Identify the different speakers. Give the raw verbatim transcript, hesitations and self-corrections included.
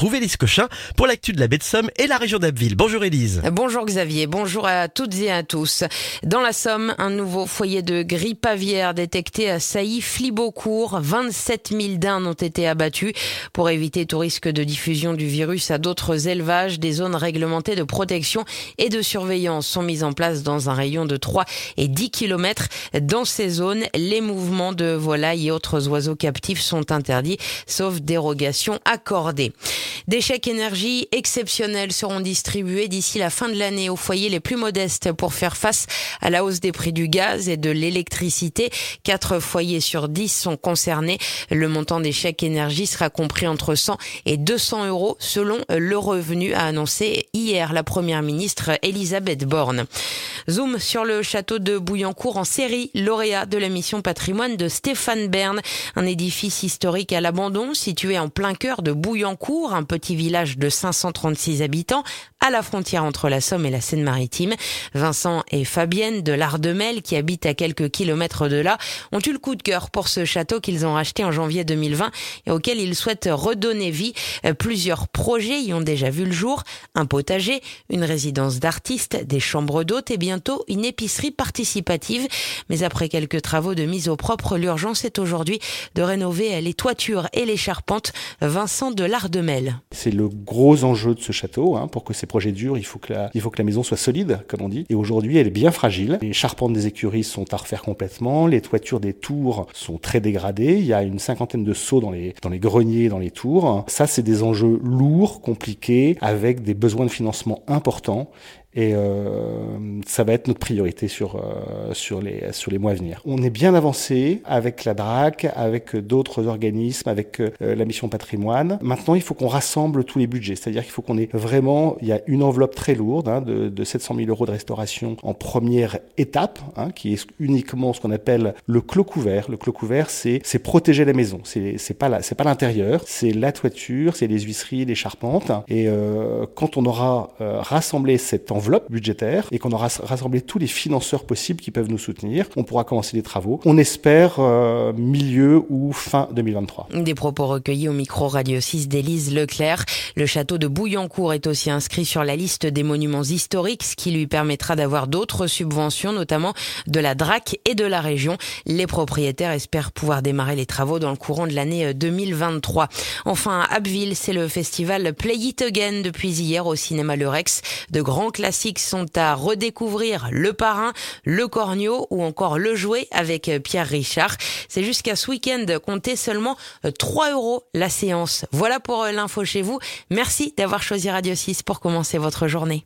Speaker 1: retrouve Élise Cochin pour l'actu de la baie de Somme et la région d'Abbeville. Bonjour Élise.
Speaker 2: Bonjour Xavier, bonjour à toutes et à tous. Dans la Somme, un nouveau foyer de grippe aviaire détecté à Sailly-Flibeaucourt. vingt-sept mille dindes ont été abattues. Pour éviter tout risque de diffusion du virus à d'autres élevages, des zones réglementées de protection et de surveillance sont mises en place dans un rayon de trois et dix kilomètres. Dans ces zones, les mouvements de volailles et autres oiseaux captifs sont interdits, sauf dérogation accordée. Des chèques énergie exceptionnels seront distribués d'ici la fin de l'année aux foyers les plus modestes pour faire face à la hausse des prix du gaz et de l'électricité. Quatre foyers sur dix sont concernés. Le montant des chèques énergie sera compris entre cent et deux cents euros selon le revenu, a annoncé hier la première ministre Elisabeth Borne. Zoom sur le château de Bouillancourt en série, lauréat de la mission patrimoine de Stéphane Bern, un édifice historique à l'abandon situé en plein cœur de Bouillancourt, un petit village de cinq cent trente-six habitants à la frontière entre la Somme et la Seine-Maritime. Vincent et Fabienne de l'Ardemel, qui habitent à quelques kilomètres de là, ont eu le coup de cœur pour ce château qu'ils ont racheté en janvier deux mille vingt et auquel ils souhaitent redonner vie. Plusieurs projets y ont déjà vu le jour. Un potager, une résidence d'artistes, des chambres d'hôtes et bientôt une épicerie participative. Mais après quelques travaux de mise au propre, l'urgence est aujourd'hui de rénover les toitures et les charpentes. Vincent de l'Ardemel.
Speaker 3: C'est le gros enjeu de ce château. Hein. Pour que ces projets durent, il faut, que la, il faut que la maison soit solide, comme on dit. Et aujourd'hui, elle est bien fragile. Les charpentes des écuries sont à refaire complètement. Les toitures des tours sont très dégradées. Il y a une cinquantaine de seaux dans les, dans les greniers, dans les tours. Ça, c'est des enjeux lourds, compliqués, avec des besoins de financement importants. Et euh, ça va être notre priorité sur euh, sur les sur les mois à venir. On est bien avancé avec la D R A C, avec d'autres organismes, avec euh, la mission patrimoine. Maintenant, il faut qu'on rassemble tous les budgets. C'est-à-dire qu'il faut qu'on ait vraiment, il y a une enveloppe très lourde hein, de, de sept cent mille euros de restauration en première étape, hein, qui est uniquement ce qu'on appelle le clos couvert. Le clos couvert, c'est c'est protéger la maison. C'est c'est pas la, c'est pas l'intérieur, c'est la toiture, c'est les huisseries, les charpentes. Et euh, quand on aura euh, rassemblé cette enveloppe enveloppe budgétaire et qu'on aura rassemblé tous les financeurs possibles qui peuvent nous soutenir, on pourra commencer les travaux. On espère euh, milieu ou fin deux mille vingt-trois.
Speaker 2: Des propos recueillis au micro Radio six d'Élise Leclerc. Le château de Bouillancourt est aussi inscrit sur la liste des monuments historiques, ce qui lui permettra d'avoir d'autres subventions, notamment de la D R A C et de la région. Les propriétaires espèrent pouvoir démarrer les travaux dans le courant de l'année deux mille vingt-trois. Enfin, à Abbeville, c'est le festival Play It Again depuis hier au cinéma Le Rex. De grands classiques sont à redécouvrir, Le Parrain, Le Cornio ou encore Le Jouet avec Pierre Richard. C'est jusqu'à ce week-end, comptez seulement trois euros la séance. Voilà pour l'info chez vous. Merci d'avoir choisi Radio six pour commencer votre journée.